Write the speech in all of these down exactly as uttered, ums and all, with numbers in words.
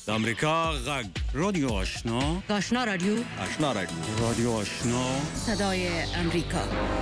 د امریکا غږ رادیو آشنا آشنا رادیو آشنا رادیو رادیو آشنا صدای امریکا.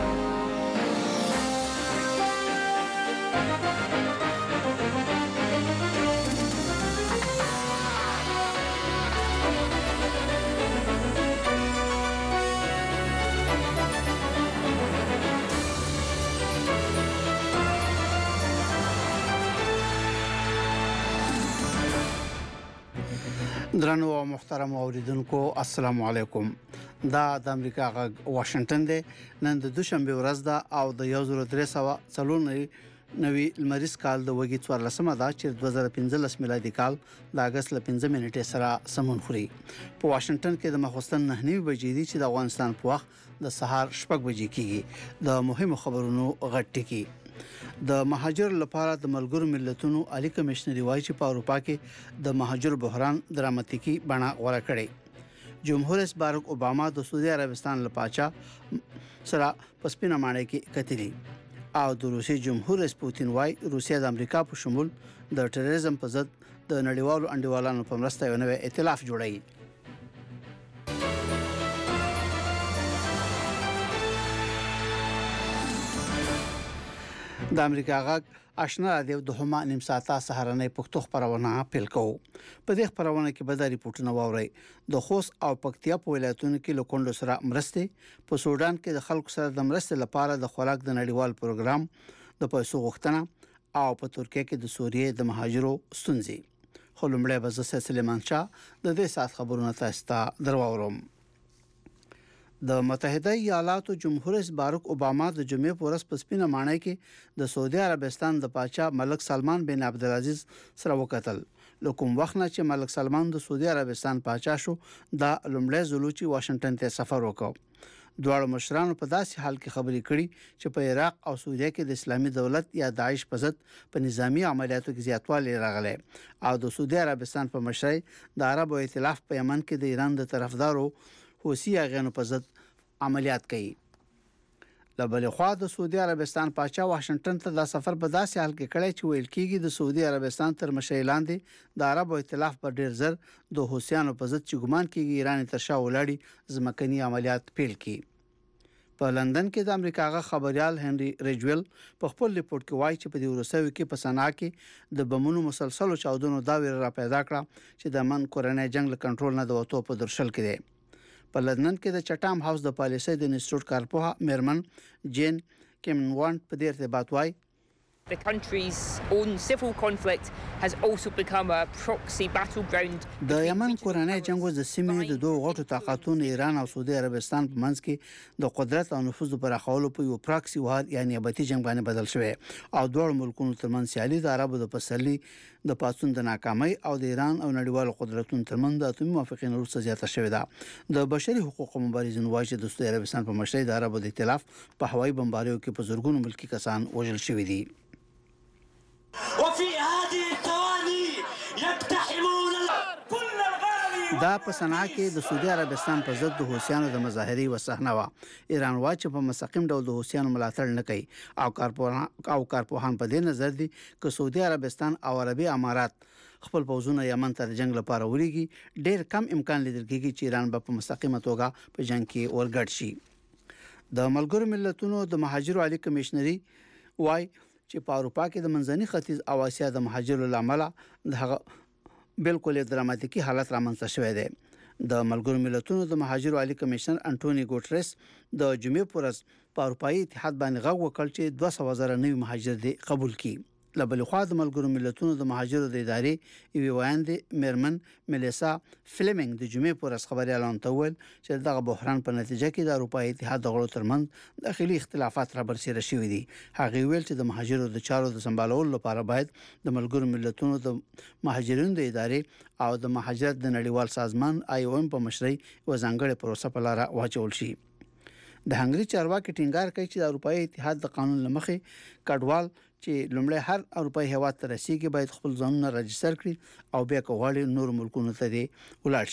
درنو او محترم اوریدونکو السلام علیکم. دا د امریکا غږ واشنگټن دی. نن د دوشنبه ورځ ده او د یو زر درې سوه څلور نوي لمریز کال د وګړي څوارلسمه ده چې دوه زره پنځلس میلادي کال د اگست ل پنځه نیټې سره سمون خوري. په واشنگټن کې د مخوستن نه نیمه بجې دي چې د افغانستان په وخت د سهار شپږ بجې کېږي. د مهمو خبرونو غټ ټکی. د مهاجر لپاره د ملګرو ملتونو عالی کمشنري وايي چې په اروپا کې د مهاجر بحران دراماتیکي بڼه غوړه کړي. جمهور رئیس باراک اوباما د سعودي عربستان لپاره سره پسپینه مانې کې کتلی او د روسي جمهور رئیس پوتین وايي روسیا د امریکا په شمول د ټیرریزم په ضد د نړیوالو انډیوالانو په مرسته یو نوی ائتلاف جوړوي. د امریکا غږ آشنا رادیو د هما نیم ساعته سهارنۍ پښتو خبرونه پیل کوو. په دې خبرونه کې به د ریپورتونو واوري د خوست او پکتیا په ولایتونو کې لوکوندو سره مرسته، په سودان کې د خلکو سره د مرسته لپاره د خوراک د نړیوال پروګرام د پیسو غوښتنه او په ترکیه کې د سوریې د مهاجرو ستونزې. خو لومړی به زه سلیمان شاه د دې سات خبرونه تاسو ته درواورم. د متحده ایالاتو جمهور رئیس باراک اوباما د جمعې په ورځ په سپینه مانۍ کې د سعودي عربستان د پاچا ملک سلمان بن عبدالعزیز سره وکتل. لکم وخت نه چې ملک سلمان د سعودي عربستان پاچا شو دا لومړی ځل چې واشنگټن ته سفر وکړ. دواړو مشرانو په داسې حال کې خبرې کړې چې په عراق او سوریه کې د اسلامي دولت یا داعش په ضد په نظامی عملیاتو کې زیاتوالی راغلی او د سعودي عربستان په مشرۍ د عربو ائتلاف په یمن کې د ایران د طرفدارو حوثي اغانو په ضد عملیات کوي. لبل خو د سعودي عربستان پاچا واشنگټن ته د سفر په داسې حال کې کړی چې ویل کېږي د سعودي عربستان تر مشرۍ لاندې د عربو ائتلاف په ډیر زر د حوثیانو په ضد چې ګمان کېږي ایران تر شا ولاړی ځمکني عملیات پیل کړي. په لندن کې د امریکا غا خبريال هنري ریجویل په خپل ریپورت کې وایي چې په دې ورسوي کې په صنعا کې د بمونو مسلسلو چاودنو دا ویره را پیدا کړه چې د من کورنۍ جنگ له کنټرول نه د وټو په درشل کې دی. په لندن کې د چټام هاوس د پالیسۍ د انسټیټیوټ کارپوها میرمن جین کیمنوانټ په دې ارتباط وایي The country's own civil conflict has also become a proxy battleground. د یمن کورنۍ جنگ د سیمې د دوه غټو طاقتونو ایران او سعودي عربستان په منځ کې د قدرت او نفوذ پراخولو په یو پراکسي وار یعنی نیابتي جنگ باندې بدل شوی او دوه ملکونو ترمنځ سیالي د عربو د پسرلي د پاتون د ناکامۍ او د ایران او نړیوالو قدرتونو ترمنځ د اتمي موافقینو وروسته زیاته شوې ده. د بشري حقوقو مبارزین وايي چې د سعودي عربستان په مشرۍ د عربو د ائتلاف په هوایي بمباریو کې په زورګونو ملکی کسان وژل شوي دي. وفي هذه الثواني يقتحمون كل الغالي. دا په صنعا کې د سعودي عربستان په ضد د حوثیانو د مظاهرې وسهنه وا. ایران وايي چې په مستقیم ډول د حوثیانو ملاتړ نه کوي او کارپوهان او کارپوهان په دې نظر دي چې سعودي عربستان او عربي امارات خپل پوځونه یمن ته د جنگ لپاره وړيږي. ډېر کم امکان لیدل کېږي چې ایران به په مستقیمه توګه په جنگ کې ورګډ شي. د ملګرو ملتونو د مهاجرو عالی کمشنري وايي چې په اروپا کې د منځني ختیځ او اسیا د مهاجرو لامل د بالکل دراماتیکي حالت رامنځته شوې ده. د ملګرو ملتونو د مهاجرو عالی کمشنر انټونی ګوټریس د جمعې پر ورځ په اروپאי اتحاد باندې غږ وکړ چې دوه سوه زره نوي مهاجر دي قبول کړي. لبل خو د ملګرو ملتونو د مهاجرو د ادارې ایوي وایند میرمن ملیسا فلیمنګ د جمعې پر ورځ خبري اعلان توول چې دغه بحران په نتیجه کې د اروپאי اتحاد د غړو ترمنځ داخلي اختلافات را برسېره شوي دي. هغه ویل چې د مهاجرو د چارو د سمبالولو لپاره باید د ملګرو ملتونو د مهاجرینو د ادارې او د مهاجرت د نړیوال سازمان آی او ام په مشرۍ وزنګړې پروسه په لار واچول شي. د هنګري چارواکي ټینګار کوي چې د اروپאי اتحاد د قانون لمخې کډوال چې لومړی هر اروپאי هیواد ته رسیدي باید خپل ځانونه رجستر کړي او بیا کوغړي نور ملکونو ته دی ولاړ شي.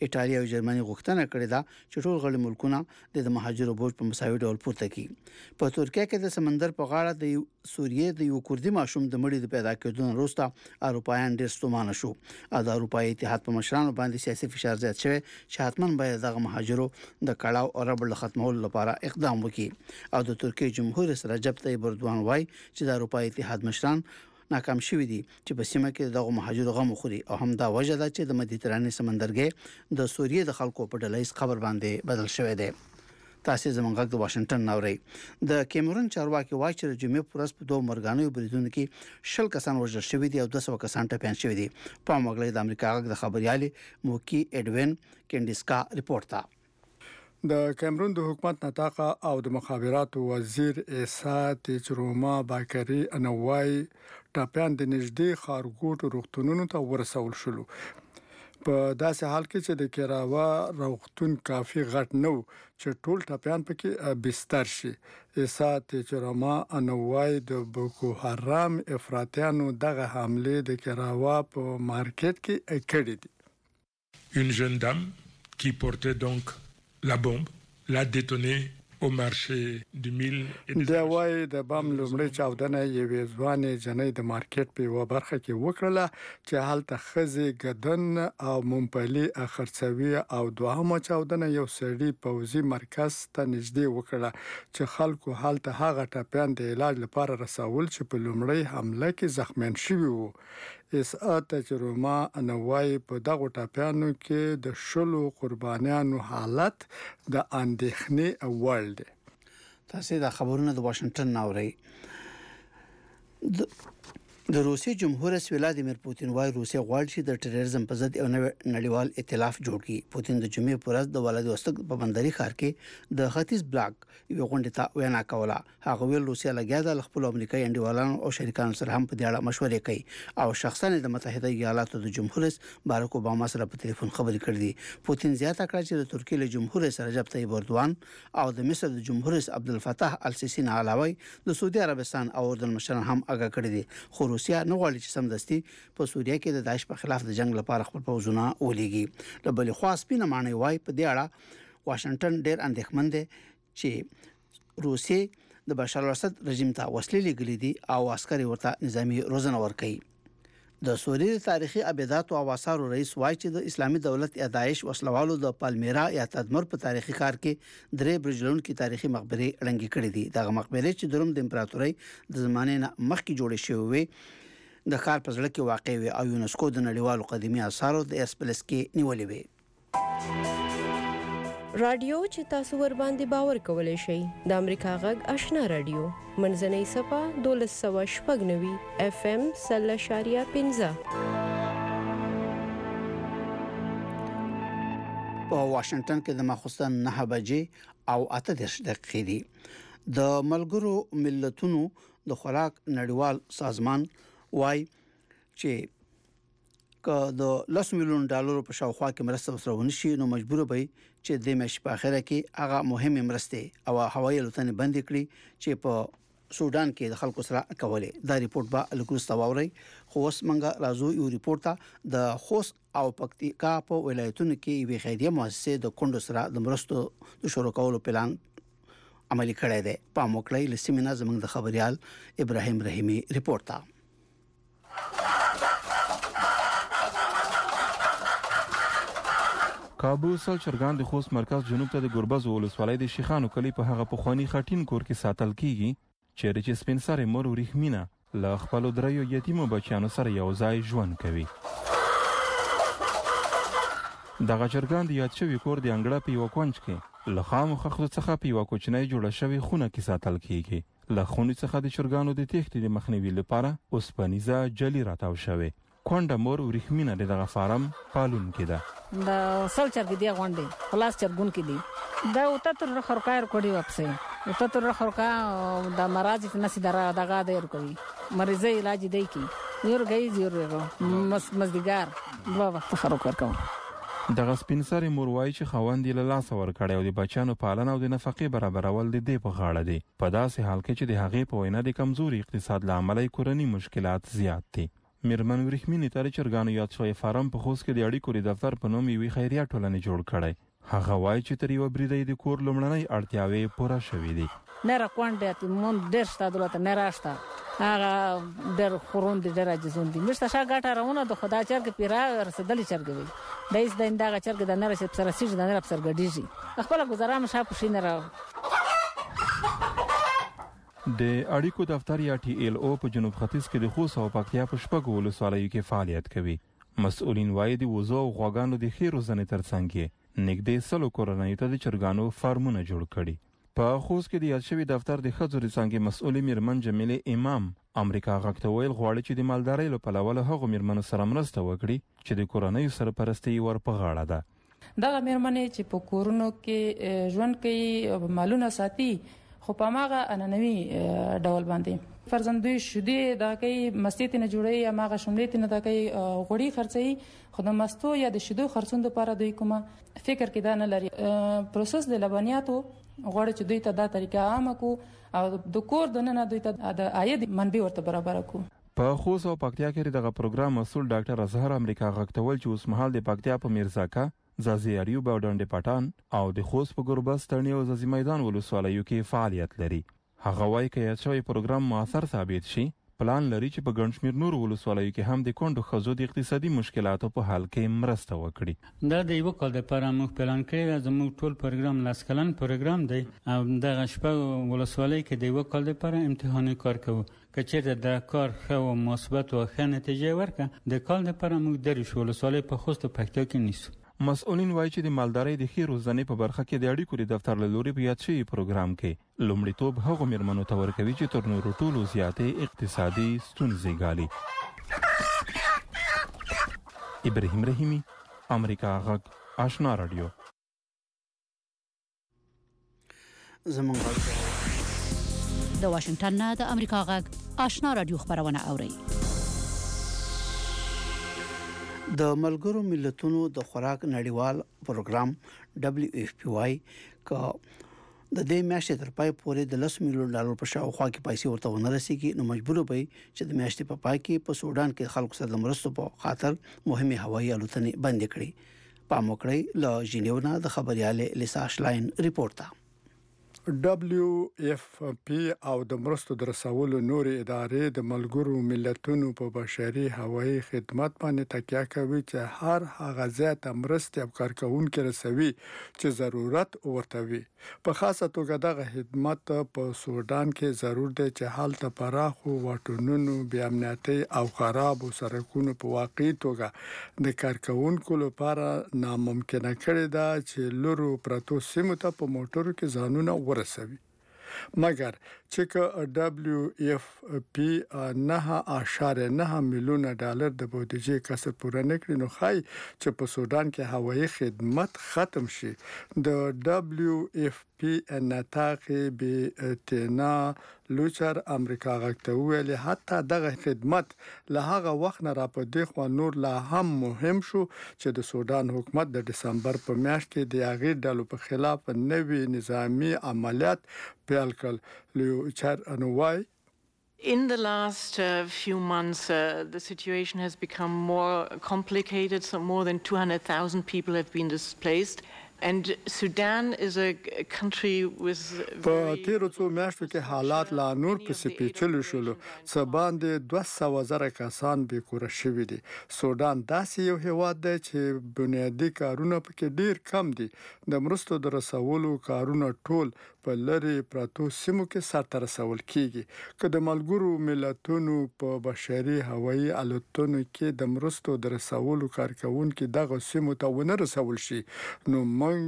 ایټالیا او جرمني غوښتنه کړې ده چې ټول غړي ملکونه د مهاجرو بوج په مساوي ډول پورته کړي. په ترکیه کې د سمندر په غاړه د سوریې د یو کوردي ماشوم د مړي د پیدا کېدو وروسته اروپایان ډېر ستومانه شو. د اروپایي اتحاد په مشرانو باندې سیاسي فشار زیات شوی چې حتماً باید دغه مهاجرو د کړهو او ربړ ختمولو لپاره اقدام وکړي. او د ترکیې جمهور رئیس رجب طیب اردوغان وايي چې د اروپایي اتحاد مشران ناکام شوی دي چې په سیمه کې دغه مهاجرو غم خوري او هم دا وجه ده چې د مدیترانې سمندرګي د سوریې د خلکو په ډله ییز خبر باندې بدل شوی دی. تاسو زمونږ د واشنگټن ناوړي د کیمرون چارواکي وايي چې جمعې پر ورځ په دوه مرګانو بریدونو کې شل کسان وژل شوی دي او دوه سوه کسان ټپيان شوی دي. په مغلې د امریکا غږ د خبريالي موکی اډوین کینډیسکا رپورټ تا د کیمرون د حکومت نطاقه او د مخابراتو وزیر ایسا تجروما باکری انوای ټاپیان د نږدې خارګوټ روغتونونو ته ورسول شول. په داسې حال کې چې د کراوا روغتون کافي غټ نو چې ټول ټاپیان پکې بستر شي. ایسا تجروما انوای د بوکو حرام افراطیانو دغه حمله د کراوا په مارکیټ کې کړې دي. Une jeune dame qui portait donc la bombe l'a détonné au marché du Mille et des د وای د بم لومړی چاودنه یوې ځوانې جنۍ د مارکیټ په یوه برخه کې وکړله چې هلته ښځې ګدن او ممپلي خرڅوي او دوهمه چاودنه یو سړي پوځي مرکز ته نږدې وکړه چې خلکو هلته هغه ټپیان د علاج لپاره رسول چې په لومړی حمله کې زخمیان شوي وو. اس تجربه انوای په دغه ټاپیانو کې د شلو قربانیانو حالت د اندېښنې وړ دی. تاسو د خبرونو د واشنگټن ناوړي د روسي جمهور رئیس ولادیمیر پوتین وايي روسیا غواړي چې د ټیرریزم په ضد یو نړیوال ائتلاف جوړ کړي. پوتین د جمعې پر ورځ د ولادیوستک په بندري ښار کې د ختیځ بلاک یو غونډه ته وینا کوله. هغه ویل روسیا لګیا د خپل امریکایي انډیوالانو او شریکانو سره هم په دې اړه مشورې کوي او شخصا د متحده ایالاتو د جمهور رئیس باراک اوباما سره په ټلیفون خبرې کړې دي. پوتین زیاته کړه چې د ترکیې له جمهور رئیس رجب طیب اردوغان او د مصر د جمهور رئیس عبدالفتاح السیسی نه علاوه د سعودي عربستان او اردن مشران هم اګه کړی دي. خو روسیا نه غواړي چې سمدستي په سوریه کې د داعش په خلاف د جنگ لپاره خپل پوځونه ولېږي. له بلې خوا سپینه معنی وايي په دې اړه واشنگټن ډېر اندېښمن دی چې روسیې د بشار الاسد رژیم ته وسلې لګلې دي او عسکري ورته نظامی روزنه ورکوي. د سوریې تاریخي ابیدات او آثارو رئیس وايي چې د اسلامي دولت یا داعش وسلوالو د پالمیرا یا تدمر په تاریخي ښار کې درې برجلون کې تاریخي مقبره ړنګې کړې دي. دغه مقبره چې د روم د امپراتورۍ د زمانې نه مخکې جوړې شوې وي د ښار په زړه کې واقع وي او یونسکو د نړیوالو قدیمي آثارو د اس پلس کې نیولې وي. رادیو چې تاسو ور باندې باور کولای شئ د امریکا غږ آشنا رادیو منځنۍ صفه دولس سوه شپږ نوي اف ام سل اشاریه پنځه. په واشنگټن کې د ماخوستن نه بجې او اته دېرش دقیقې دي. د ملګرو ملتونو د خوراک نړیوال سازمان وايي چې که د لس میلیون ډالرو په شاوخوا کې مرسته وسره ونشي نو مجبور به چې د مېش په اخره کې هغه مهمه مرسته او هوایي الوتنې بند کړي چې په سودان کې د خلکو سره کولې. دا ریپورت به لګوستا ووري خو اوس منګه راځو یو ریپورت ته د خوست او پکتیکا په ولایتونو کې وی خیریه مؤسسه د کندو سره د مرستو د شروع کولو پلان عملي کړی دی. په موکلې لسیمنا زمنګ د خبريال ابراهيم رحیمي ریپورت ته کابو سل چرګان د خوست مرکز جنوب ته د ګربز ولسوالۍ د شیخانو کلی په هغه پخوانی خټین کور کې ساتل کیږي چې د سپین سره مور ورېخمینه له خپل دریو یتیمو بچیانو سره یو ځای ژوند کوي. دغه چرګان د یاد شوي کور د انګړه په یو کونج کې له خامو خښتو څخه په یو کوچنۍ جوړه شوې خونه کې ساتل کیږي. له خونې څخه د چرګانو د تېښتې د مخنیوي لپاره اوسپنیزه جلي راتاو شوې. کونډه مور ورېخمینه د دغه فارم پالونکې ده. د سل چرګې دی غونډې خلاص چرګون کې دي دا وته تر خرکای کوډي واپسې وته تر خرکا د مراجع نسی دره دغه دیر کوي مریضه علاج دی کی یور گئی زیر مس مزدګار دوه وخت خرکار کوم. دغه سپین سره مور وايي چې خوند له لاس ور کړي او د بچانو پالنه او د نفقې برابرول د دې په غاړه دي. په داسې حال کې چې د هغې په وینا د کمزوري اقتصاد لامل کورنی مشکلات زیات دي. میرمن ورېښمینې تارې چرګانو یاد شوی فارم په خوست کې د اړیکو د دفتر په نوم یوې خیریه ټولنې جوړ کړی. هغه وایي چې تر یوه بریده د کور لومړنۍ اړتیاوې پوره شوې دي. نره کوانډه مون ډېر شته دولت نه راشته هغه ډېر خورون دي ډېر عجزون دي مشته شا ګټه راونه د خدا چرګ پیرا رسدلې چرګ وي دایس د اندغه چرګ د نره سپ سره سیج د نره سره ګډیږي خپل گزارام شا پښین را د اړیکو دفتر یا ټي ایل او په جنوب ختیځ کې د خوست او پکتیا په شپږو ولسوالیو کې فعالیت کوي. مسؤلین وایي د وزو او غواګانو د ښې روزنې ترڅنګ یې نږدې سلو کورنیو ته د چرګانو فارمونه جوړ کړي. په خوست کې د یاد شوي دفتر د ښځو د څانګې مسؤلې میرمن جمیلې امام امریکا غږ ته ویل غواړي چې د مالدارۍ له پلوه له هغو میرمنو سره مرسته وکړي چې د کورنیو سرپرستي ور په غاړه ده. دغه میرمنې چې په کورونو کې ژوند کوي مالونه ساتي خو په ماغه اننوي ډول باندې فرزندوی شودې دا کوي مستې نه جوړي یا ماغه شملې نه دا کوي غوړي خرڅي خو د مستو یا د شیدو خرڅون لپاره دوی کومه فکر کې دا نه لري. پروسس د لبنیاتو غوړي چې دوی ته دا طریقه عامه کو او د کور د نه دوی ته د عاید منبع ورته برابر کو. په خوست او پکتیا کې دغه پروګرام مسول ډاکټر اظهر امریکا غږتول چې اوس مهال د پکتیا په میرزاکا زازي اریوب او ډنډ پټان او د خوست په ګربز ترنی او زازي میدان ولسوالیو کې فعالیت لري. هغه وایي چې یاد شوی پروګرام موثر ثابت شي پلان لري چې په ګڼ شمېر نور ولسوالیو کې هم د کونډو ښځو د اقتصادي مشکلاتو په حل کې مرسته وکړي. دا د یو کال لپاره موږ پلان کړی زموږ ټول پروګرام لاس کلن پروګرام دی او دغه شپږ ولسوالۍ کې د یو کال لپاره امتحاني کار کوو که چیرته د کار ښه او مثبت او ښه نتیجه ورکړه د کال لپاره موږ دریش ولسوالۍ په خوست او پکتیا کې نیسو. مسؤلین وایي چې د مالدارۍ د ښې روزنې په برخه کې د اړیکو د دفتر له لوري په یاد شوي پروګرام کې لومړیتوب هغو میرمنو ته ورکوي چې تر نورو ټولو زیاتې اقتصادي ستونزې ګالي. ابراهیم رحیمي امریکا غږ آشنا رادیو. زمونږ د واشنگټن نه د امریکا غږ آشنا رادیو خبرونه اوري. د ملګرو ملتونو د خوراک نړیوال پروګرام دبليو اف پی واي کا د دې میاشتې تر پای پورې د لس میلیون ډالر په شاوخوا کې پیسې ورته ونه رسیږي نو مجبور وي چې د میاشتې په پای کې په سودان کې خلکو سره د مرستو په خاطر مهمه هوایي الوتنې بند کړي. پام وکړئ له جنیو نه د خبرياله لیسا شلاین ریپورت ده. دبليو اف پی او د مرستو د رسولو نور ادارې د ملګرو ملتونو په بشري هوایي خدمات باندې تکیه کوي چې هر هغه ځای مرستې او کارکونکو رسوي چې ضرورت ورته وي. په خاصه توګه دغه خدمات په سودان کې ضرور دي چې حالت پراخو واټونونو بې امنیتي او خراب سرکونو په واقعي توګه د کارکونکو لپاره ناممکنه کړي دا چې لورو پرتو سیمو ته په موټرو کې ځانونه ورسوي. مګر چې دبليو اف پی نه اشاره نه میلیون ډالر د بودیجې کسر پوره نکړي نو خای چې په سودان کې هوایي خدمت ختم شي. د دبليو اف پی نتاق به تنا لوچر امریکا غږ ویلي حتی دغه خدمت له هغه وخت نه را په دې خو نور لا هم مهم شو چې د سودان حکومت د دسمبر په میاشت کې د هغې ډلو په خلاف نوي نظامی عملیات پیل کړل. لوچر انوای In the last uh, few months, uh, the situation has become more complicated. So more than two hundred thousand people have been displaced. And Sudan is a country with په تیرو څو میاشتو کې حالات لا نور پسې پیچلي شول. څه باندې دوه سوه زره کسان بې کوره شوي دي. سودان داسې یو هیواد دی چې بنیادي کارونه پکې ډیر کم دي. د مرستو د رسولو کارونه ټول په لری پراتو سیمو کې سرته رسول کیږي. که د ملګرو ملتونو په بشري هوایي الوتنو کې د مرستو د رسولو کارکونکو دغه سیمو ته ونه رسول شي نو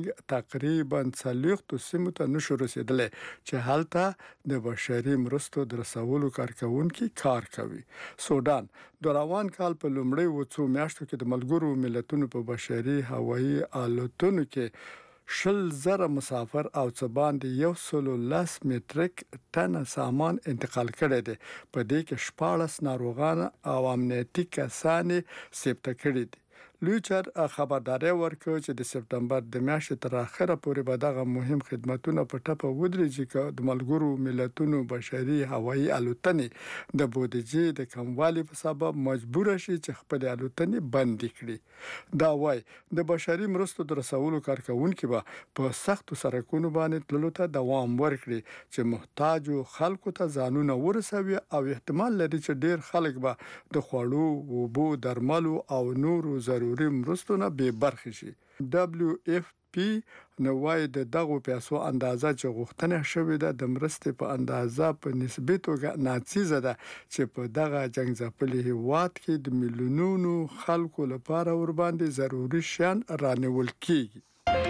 تقریبا څلوېښت سیمو ته نشو رسیدلی چې هلته د بشري مرستو د رسولو کارکونکو کار کوي. سودان د روان کال په لومړۍ و څو میاشتو کې د ملګرو ملتونو په بشري هوایي الوتنو کې شل زره مسافر او څه باندې یو سلو لس متریک ټن سامان انتقال کړی دی. په دې کې شپاړس ناروغان او امنیتي کسان ثبت کړي دي. لوچر خبرداري ورکړ چې د سپتمبر د میاشتې تر اخره پورې به دغه مهم خدماتونه په ټپه ودرېږي چې د ملګرو ملتونو بشري هوایي الوتنې د بودیجې د کموالي په سبب مجبور شي چې خپل الوتنې بند کړي. دا وای د بشري مرستو د رسولو کارکونکو به په سختو سرکونو باندې تللو ته دوام ورکړي چې محتاجو خلکو ته ځانونه ورسوي او احتمال لري چې ډیر خلک به د خوړو، اوبو، درملو او نورو ضروري مرستو نه بې برخې شي. دبليو اف پی نوای د دغه پیسو اندازه چې غوښتنه شوې ده د مرستې په اندازه په نسبي توګه ناڅیزه ده چې په دغه جنگ ځپلي هیواد کې د میلیونونو خلکو لپاره ور باندې ضروري شیان رانیول کیږي.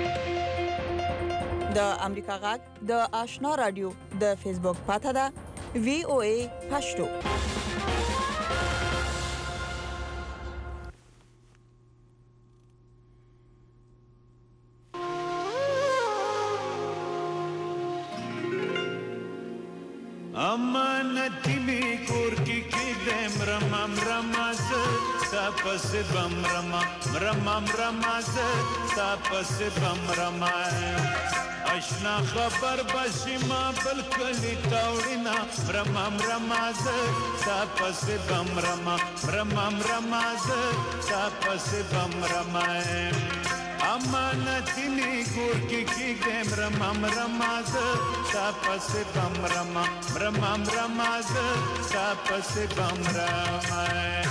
د امریکا غږ د آشنا رادیو د فیسبوک پاته ده وی او ای پښتو. امانتی می کور کی کی دم رمم رماز تاپس بم رما رمم رماز تاپس بم رما اشنا خبر بشی ما بالکلی تاورینا رمم رماز تاپس بم رما رمم رماز تاپس بم رما امانتی می کور کی کی دم رمم رماز تاپس بم رما رمم رماز تاپس بم رما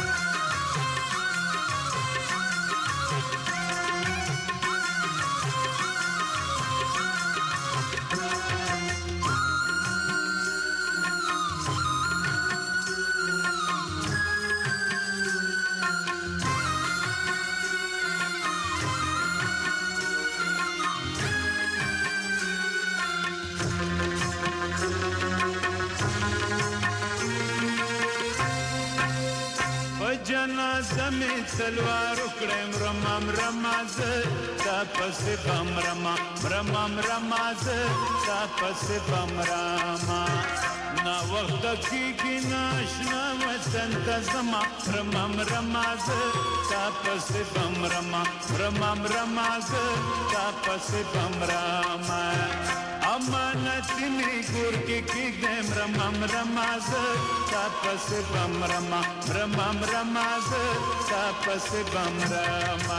جنازه می تلوار وکړم رمم رماز تاپس بم رما رمم رماز تاپس بم رما نا وخت کیږي ناشنا وطن ته زما رمم رماز تاپس بم رما رمم رماز تاپس بم رما امانتی می ګور کې کېږم رمم رماز تاپس بم رما رمم رماز تاپس بم رما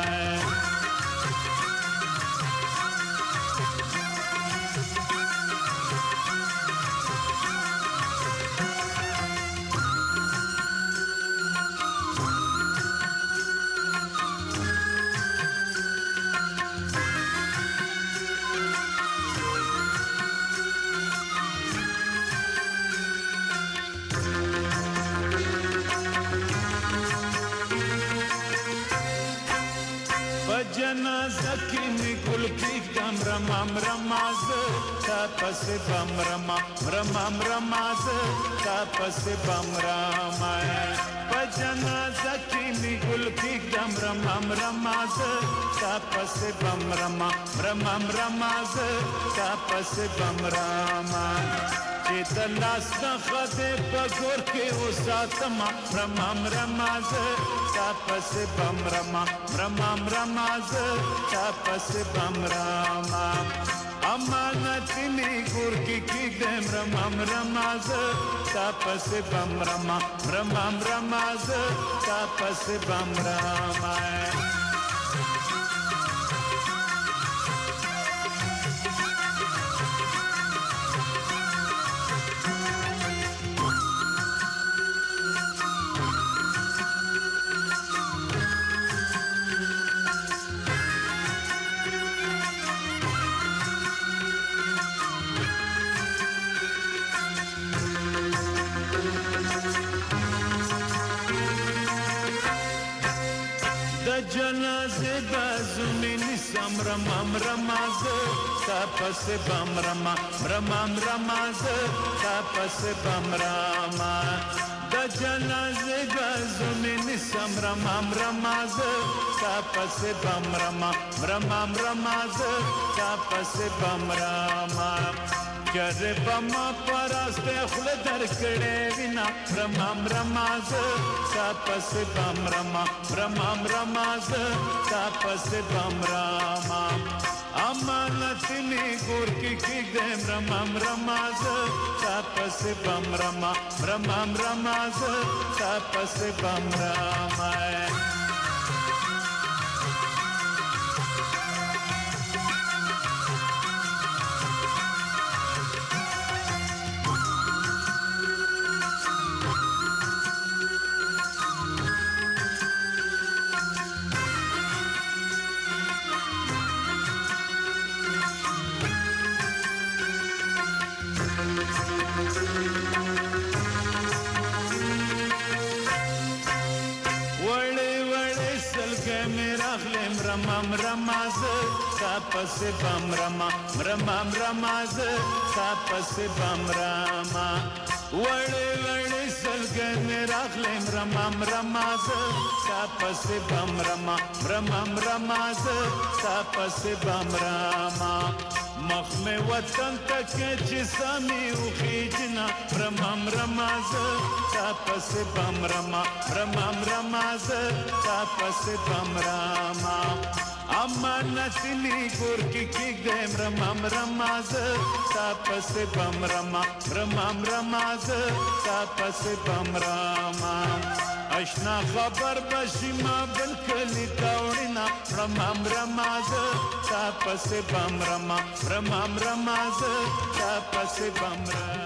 جنازه کې می ګل کېږم رمم رماز تاپس بم رما رمم رماز تاپس بم رما په جنازه کې می ګل کېږم رمم رماز تاپس بم رما رمم رماز تاپس بم رما چې د لاس څخه دې په ګور کې وساتم رمم رماز تاپس بم رما رمم رماز تاپس بم رما امانتی می ګور کې کېږم رمم رماز تاپس بم رما رمم رماز تاپس بم رما جنازه بازو می نسم رمم رماز تاپس بم رما رمم رماز تاپس بم رما د جنازه بازو می نسم رمم رماز تاپس بم رما رمم رماز تاپس بم رما چر بما پرست خل در کړه وینا رمام رماز تا پس بم رما رمام رماز تا پس بم رما امانت نی ګور کې کې دم رمام رماز تا پس بم رما رمام رماز تا پس بم رما رمام رماز تا پس بم رما رمام رماز تا پس بم رما وړې وړې سلګن راغلم رمام رماز تا پس بم رما رمام رماز تا پس بم رما مخمه وطن تک چې سامي او خېجنا رمام رماز تا پس بم رما رمام رماز تا پس بم رما امانت نی ګور کې کې دم رمام رماز تا پس بم رما رمام رماز تا پس بم رما اشنا خبر بشما بالکل تاورینا رمام رماز تا پس بم رما رمام رماز تا پس بم رما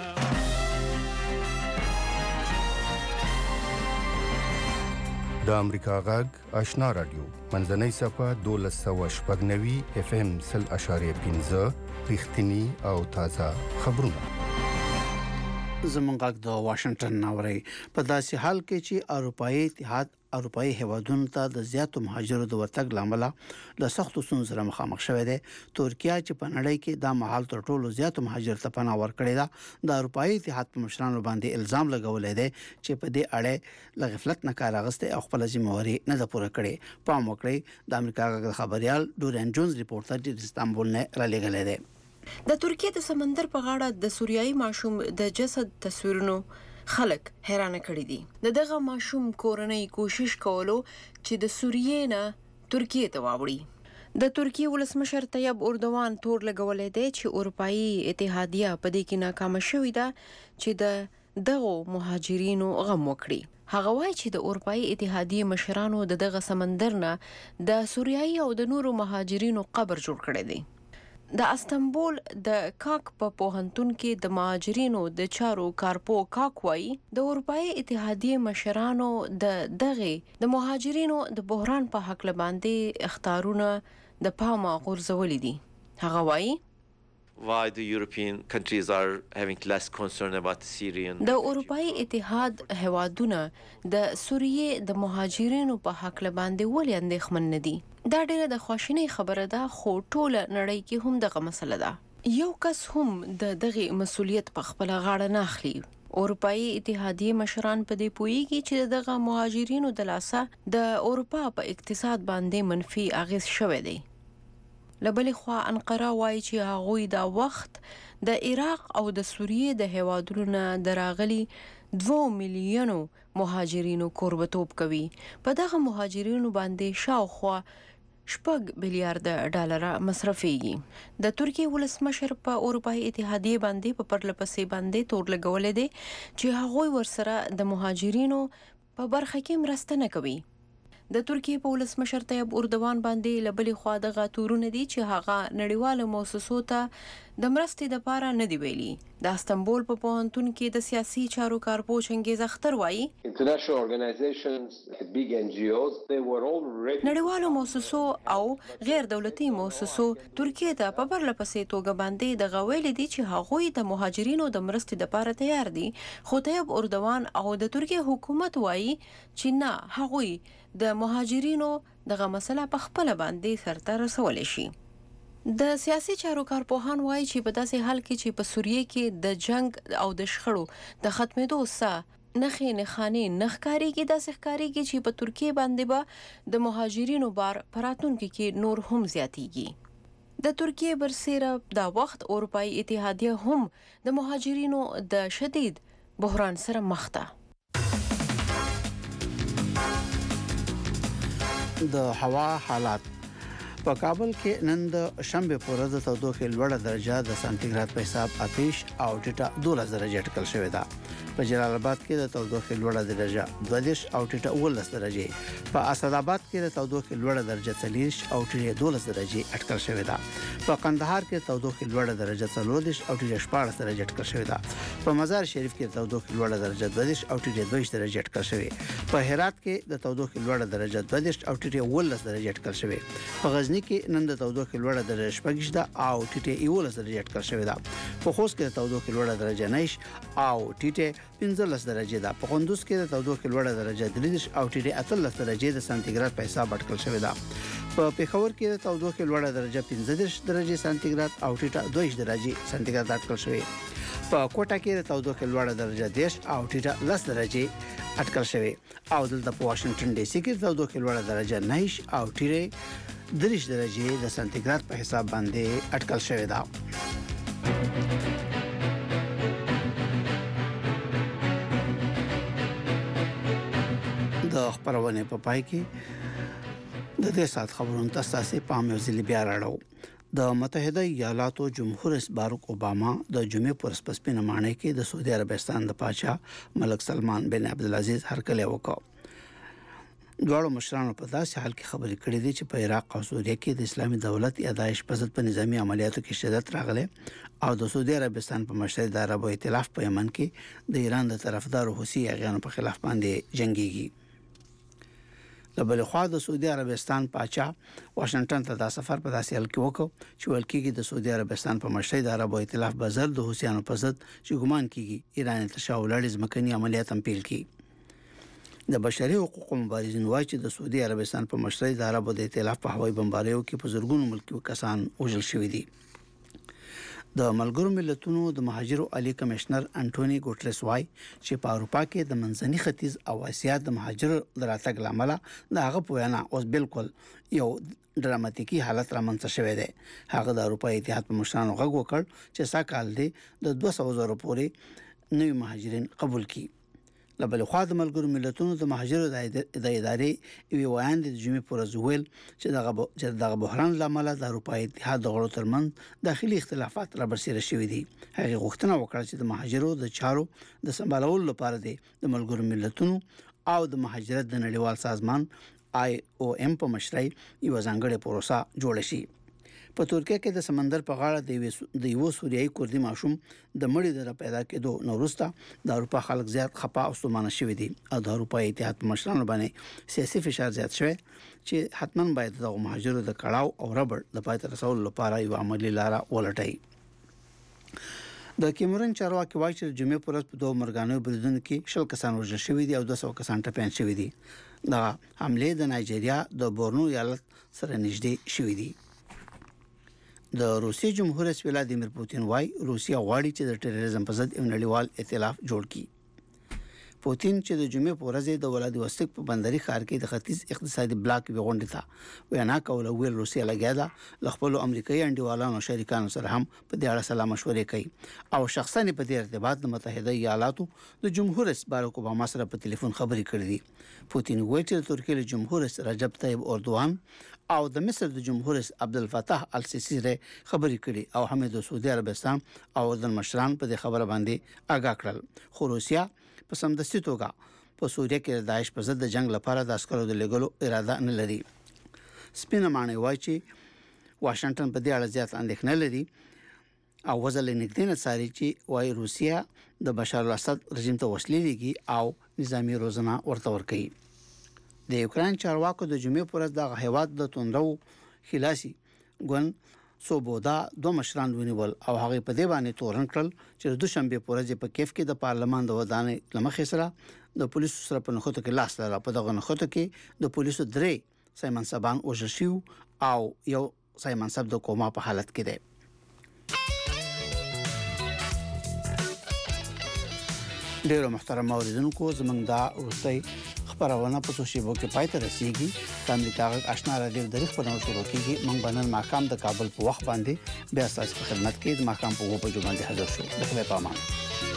د امریکا غږ آشنا رادیو منځنۍ صفه دولس سوه شپږ نوي اف ام سل اشاریه پنځه رښتینی او تازه خبرونه زمونږ غږ د واشنگټن ناوړي په داسې حال کې چې اروپאי اتحاد اروپאי هیوادونو ته د زیاتو مهاجرو د ورتګ لامل د سختو ستونزو سره مخامخ شوه دی. ترکیه چې په نړۍ کې د مهال تر ټولو زیاتو مهاجر ته پناه ورکړې ده د اروپאי اتحاد په مشرانو باندې الزام لګولې دی چې په دې اړه ل غفلت نه کار اغسته او خپل ذمہواری نه ده پوره کړې. پام وکړئ د امریکا غږ خبريال ډورین جونز ریپورټر د استانبول نه را لېږلی دی. د ترکیه د سمندر په غاړه د سوریایي ماشوم د جسد تصویرونو خلک حیرانه کړي دي. د دغه ماشوم کورنۍ کوشش کولو چې د سوریې نه ترکیه ته واوړي. د ترکیه ولسمشر طیب اردوان تور لګولې دی چې اروپאי اتحادیه په دې کې ناکام شوې ده چې د دغه مهاجرینو غم وکړي. هغه وایي چې د اروپאי اتحادیه مشرانو د دغه سمندر نه د سوریایي او د نورو مهاجرینو قبر جوړ کړی دی. د استانبول د کاک په پوهنتون کې د مهاجرینو د چارو کارپو کاک وایي د اروپאי اتحادیه مشرانو د دغه د مهاجرینو د بحران په حق باندې اختارونه د پامه غورځولې دي. هغه وایي why the European countries are having less concern about the Syrian. د اروپאי اتحاد هیوادونه د سوریې د مهاجرینو په حق باندې ولې اندېښمن نه دي؟ دا ډېره د خواشینۍ خبره ده، خو ټوله نړۍ کې هم دغه مسله ده. یو کس هم د دغه مسؤلیت په خپل غاړه نه اخلي. اروپאי اتحادیه مشران په دې پوهیږي چې دغه مهاجرینو د لاسه د اروپا په اقتصاد باندې منفي اغیز شوی دی. لبلې خوا انقره وایي چې هغوی دا وخت د عراق او د سوریې د هیوادونو نه دراغلي دوه میلیونو مهاجرینو کوربتوب کوي. په دغه مهاجرینو باندې شاوخوا شپږ میلیارډ ډالر مصرفيږي. د ترکیه ولسمشر په اروپאי اتحادیه باندې په پرلپسې باندې تور لګولې دي چې هغوی ورسره د مهاجرینو په برخه کې مرسته نه کوي. د ترکیه په ولسمشر طیب اردوان باندې لبلې خوا د غاتورونه دي چې هغه نړیواله مؤسسو ته د مرستې لپاره نه دی ویلي. د استانبول په پوهنتون کې د سیاسي چارو کارپو چنګیز اختر وایي international organizations big N G Os they were already نړیوالو مؤسسو او غیر دولتي مؤسسو ترکیه ته په پرلپسې توګه باندې د غویل دي چې هغوی د مهاجرینو د مرستې لپاره تیار دي. خو طیب اردوان او د ترکیه حکومت وایي چې نه، هغوی د مهاجرینو دغه مسله په خپل باندې سرته رسول شي. د سیاسي چارو کارپوهان وایي چې په داسې حال کې چې په سوریې کې د جنگ او د شخړو د ختمېدو سره نخې نخانې نخکاریږي، داسې ښکاریږي چې په ترکیه باندې به د مهاجرینو بار پراتونکو کې نور هم زیاتیږي. د ترکیه برسیره دا وخت اروپאי اتحادیه هم د مهاجرینو د شدید بحران سره مخ ده. د هوا حالات په کابل کې نن د شنبه په ورځ تودوخه لوړه درجه د سانتیګراد په حساب آتش او ټیټه دولس درجه ټکل شوې ده. په جلال آباد کې د تودوخه لوړه درجه دوه او ټیټه ولس درجه، په اسد آباد کې د تودوخه لوړه درجه څلور او ټیټه دولس درجه اټکل شوې ده. په قندهار کې تودوخه لوړه درجه څلور او ټیټه شپږ درجه اټکل شوې ده. په مزار شریف کې تودوخه لوړه درجه دوه او ټیټه دوه درجه اټکل شوې. په هرات کې د تودوخه لوړه درجه دوه او ټیټه ولس درجه اټکل شوې. په غزنی کې نن د تودوخه لوړه درجه شپږ ده او ټیټه یولس درجه اټکل شوې ده. په خوست کې د تودوخه لوړه درجه نهه او ټیټه پنځلس درجه ده. په کندوز کې د تودوخه لوړه درجه درې او ټیټه اتلس درجه د سانتیګراد په حساب اټکل شوې ده. په پیښور کې د تودوخه لوړه درجه پنځه درجه سانتیګراد او ټیټه دوه درجه سانتیګراد اټکل شوې. په کوټه کې د تودوخه لوړه درجه دېرش او ټیټه لس درجه اټکل شوې. او دلته په واشنگټن ډي سي کې د تودوخه لوړه درجه نهه او ټیټه دریش درجه د سانتیګراد په حساب باندې اټکل شوې ده. د خبرونه په پای کې د دې سات خبرونو تاسو پام یو ځل بیا راړو. د متحده ایالاتو جمهور رئیس باراک اوباما د جمعې پر سپسپینه مانې کې د سعودي عربستان د پاچا ملک سلمان بن عبدالعزیز هرکلی وکړ. دواړو مشرانو په داسې حال کې خبرې کړې دي چې په عراق او سوریه کې د اسلامي دولت یا داعش په ضد په نظامی عملیاتو کې شدت راغلی او د سعودي عربستان په مشرۍ د عربو ائتلاف په یمن کې د ایران د طرفدار حوثي اغیانو په خلاف باندې جنگيږي. د بل خوا د سعودي عربستان پاچا واشنگټن ته د سفر په داسې حال کې وکړ چې ولکېږي د سعودي عربستان په مشرۍ د عربو ائتلاف بازار د حوثیانو په ضد چې ګمان کیږي ایران تشاول ځمکني عملیات هم پیل کړي. د بشري حقوقو مبارزین وایي چې د سعودي عربستان په مشرۍ د عربو د ائتلاف په هوایي بمباریو کې په زرګونو ملکی کسان وژل شوي دي. د ملګرو ملتونو د مهاجرو عالی کمشنر انټونی ګوټریس وایي چې په اروپا کې د منځني ختیځ او اسیا د مهاجرو دراتګ لامل د هغه په وینا اوس بالکل یو ډراماتیکي حالت رامنځته شوی دی. هغه د اروپا اتحاد په مشرانو غږ وکړ چې ساکال دی د دوه سوه زره پورې نوي مهاجرین قبول کړي. لبل خو د ملګرو ملتونو د مهاجرو د ادارې وی وایي د جمعې پر ورځ ویل چې دغه چې دغه بحران لامل د اروپאי اتحاد د غړو ترمنځ داخلي اختلافات را برسېره شوي دي. هغه غوښتنه وکړه چې د مهاجرو د چارو د سمبالولو لپاره د ملګرو ملتونو او د مهاجرت د نړیوال سازمان آی او ام په مشرۍ یو ځانګړې پروسه جوړه شي. په ترکیه کې د سمندر په غاړه د یو سوریایي کوردي ماشوم د مړي د پیدا کېدو نورسته د اروپا خلک زیات خپه او ستومانه شوي دي او د اروپאי اتحاد په مشرانو باندې سیاسي فشار زیات شوی چې حتماً باید د مهاجرو د کړهو او ربړ د پای ته رسولو لپاره یو عملی لاره ولټوي. د کیمرون چارواکي وایي چې جمعې پر ورځ په دوه مرګانو بریدونو کې شل کسان وژل شوي دي او دوه سوه کسان ټپیان شوي دي. دا حمله د نایجیریا د بورنو ایالت سره نږدې شوي دي. د روسي جمهور رئیس ولادیمیر پوتین وايي روسیا غواړي چې د ټیرریزم په ضد یو نړیوال ائتلاف جوړ کړي. پوتین چې د جمعې په ورځ د ولادیوستک په بندري ښار کې د ختیځ اقتصادي بلاک وغونډه تا وینا کوله ویل روسیا لګیا ده ل خپل امریکایي انډیوالانو شریکانو سره هم په دې اړه سلام مشورې کوي او شخصا په دې ارتباط د متحده ایالاتو د جمهور رئیس باراک اوباما سره په ټلیفون خبرې کړې دي. پوتین وایي چې ترکیه له جمهور رئیس رجب طیب اردوغان او د مصر د جمهور رئیس عبدالفتاح السیسی سره خبرې کړې او هم د سعودي عربستان او اردن مشران په دې خبره باندې آگاه کړل. خو روسیا په سمدستي توګه په سوریه کې د داعش په ضد د جنگ لپاره د عسکرو د لګولو اراده نه لري. سپینه معنی وایي چې واشنگټن په دې اړه زیات اندېښنه لري او وزل نګدنه ساري چې وایي روسیا د بشار الاسد رژیم ته وسلې لګي او نظامی روزنه ورته ورکوي. د یوکرين چارواکو د جمعې پر ورځ د هیواد د توندرو خلاصي ګون سوبودا دوه مشران ونیول او هغه په دې باندې تورن کړل چې د دوشنبه پر ورځ په کیف کې د پارلمان د ودانې لمخې سره د پولیسو سره په نخوته کې لاس لرا په دغه نخوته کې د پولیسو درې سایمن سبان وژل شو او یو سایمن سب د کوما په حالت کې دی. ډیرو محترم اوریدونکو زمونږ دا ورسته خبرونه په سوشيبو کې پای ته رسیدي د امریکا غږ آشنا رادیو د ریښ په نوو شروع کیږي موږ بنن ماقام د کابل په وخت باندې بیا تاسو په خدمت کې د ماقام په وو په جوړ باندې حاضر شو د خپل پامان